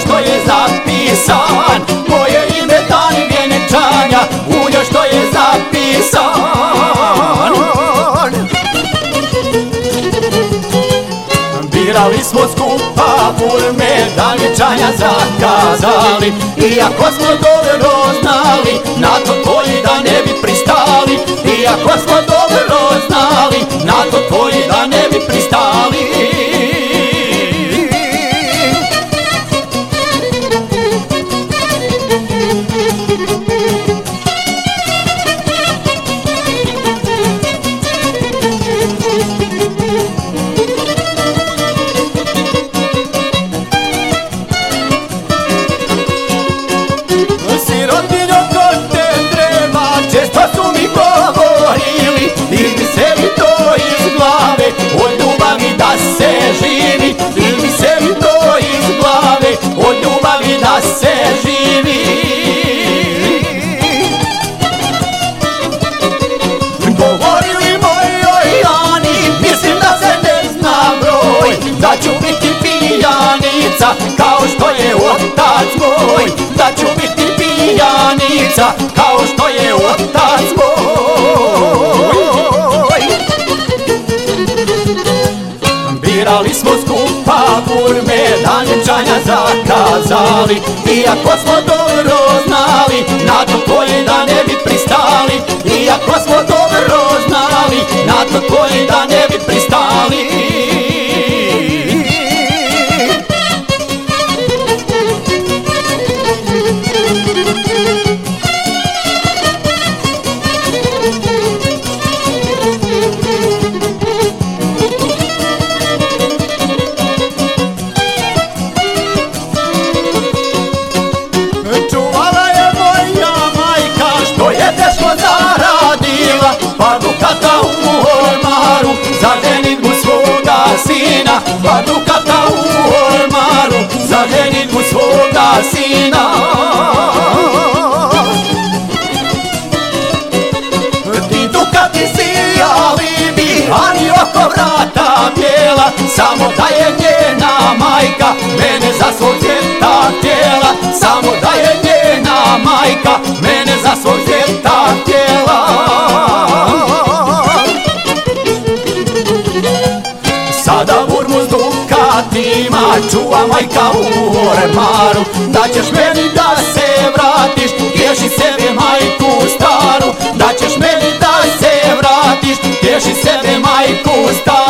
što je zapisan, moje ime dan vjenčanja, ulje što je zapisan. Birali smo skupa burme, dan vjenčanja zakazali, iako smo dobro znali na to tvoji da ne bi pristali, iako smo dobro znali na to tvoji da ne bi pristali. Sirotinjo kod te treba, često su mi govorili, ili mi se mi to iz glave, od ljubavi da se živi, ili mi se mi to iz glave, od ljubavi da se živi. Govorili mojoj Ani, mislim da se ne zna broj, da ću biti pijanica kao što je otac moj, da ću biti pijanica kao što je otac moj. Birali smo skupa burme, dan vjenčanja zakazali, iako smo dobro znali na to tvoje da ne bi pristali, iako smo dobro znali na to tvoje da ne bi pristali. Čuvala je moja majka što je teško zaradila, pa dukata u ormaru za ženitbu svoga sina, pa dukata u ormaru za ženitbu svoga sina. Ti dukati si alibi, Ani oko vrata bijela, samo da je njena majka mene za svog djeta htjela, samo da je njena majka mene za svog djeta htjela. Sada burmu s dukatima čuva majka u ormaru, da ćeš meni da se vratiš, tješi sebe majku staru, da ćeš meni da se vratiš, tješi sebe majku staru.